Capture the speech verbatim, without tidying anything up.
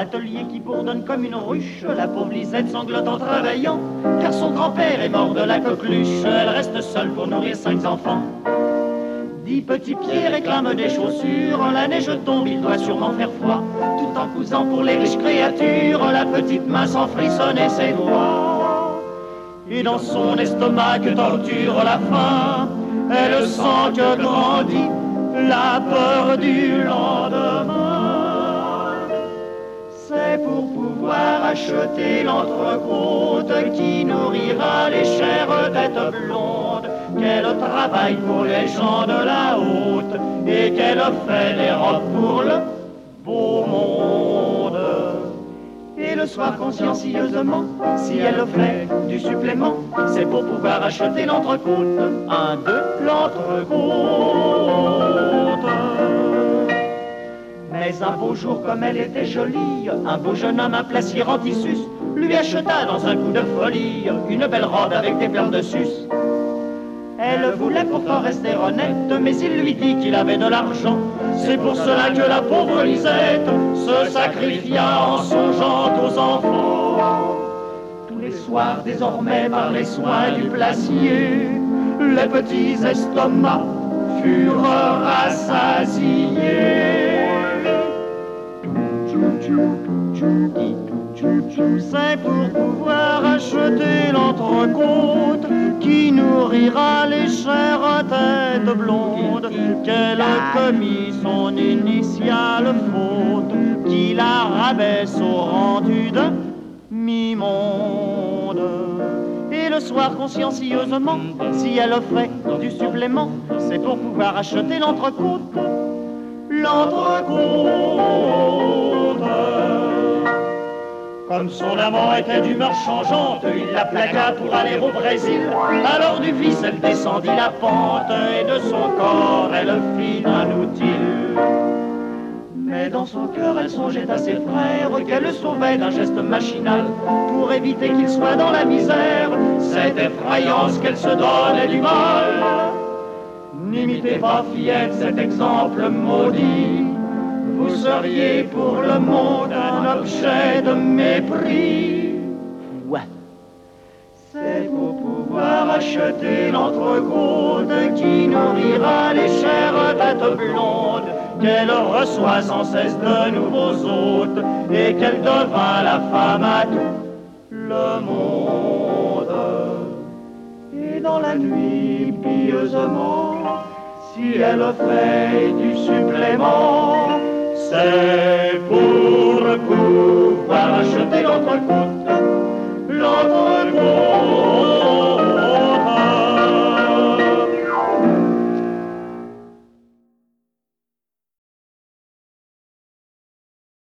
l'atelier qui bourdonne comme une ruche. La pauvre Lisette sanglote en travaillant, car son grand-père est mort de la coqueluche. Elle reste seule pour nourrir cinq enfants. Dix petits pieds réclament des chaussures. La neige tombe, il doit sûrement faire froid. Tout en cousant pour les riches créatures, la petite main sans frissonner ses doigts. Et dans son estomac que torture la faim, elle sent que grandit la peur du lendemain. C'est pour pouvoir acheter l'entrecôte qui nourrira les chères têtes blondes qu'elle travaille pour les gens de la haute et qu'elle fait des robes pour le beau monde. Et le soir consciencieusement, si elle fait du supplément, c'est pour pouvoir acheter l'entrecôte. Un, deux, l'entrecôte. Mais un beau jour, comme elle était jolie, un beau jeune homme, un placier en tissus, lui acheta dans un coup de folie une belle robe avec des perles de sus. Elle voulait pourtant rester honnête, mais il lui dit qu'il avait de l'argent. C'est pour cela que la pauvre Lisette se sacrifia en songeant aux enfants. Tous les soirs, désormais, par les soins du placier, les petits estomacs furent rassasiés. C'est pour pouvoir acheter l'entrecôte qui nourrira les chères têtes blondes qu'elle a commis son initiale faute, qui la rabaisse au rendu de mi-monde. Et le soir consciencieusement, si elle offrait du supplément, c'est pour pouvoir acheter l'entrecôte. L'entrecôte. Comme son amant était d'humeur changeante, il la plaqua pour aller au Brésil. Alors du vice, elle descendit la pente, et de son corps, elle fit un outil. Mais dans son cœur, elle songeait à ses frères, qu'elle le sauvait d'un geste machinal, pour éviter qu'il soit dans la misère. Cette effrayance qu'elle se donnait du mal. N'imitez pas, fillette, cet exemple maudit. Vous seriez pour le monde un objet de mépris. Ouais. C'est pour pouvoir acheter l'entrecôte qui nourrira les chères têtes blondes qu'elle reçoit sans cesse de nouveaux hôtes et qu'elle devint la femme à tout le monde. Et dans la nuit, pieusement, si elle fait du supplément, c'est pour pouvoir acheter l'entrecôte.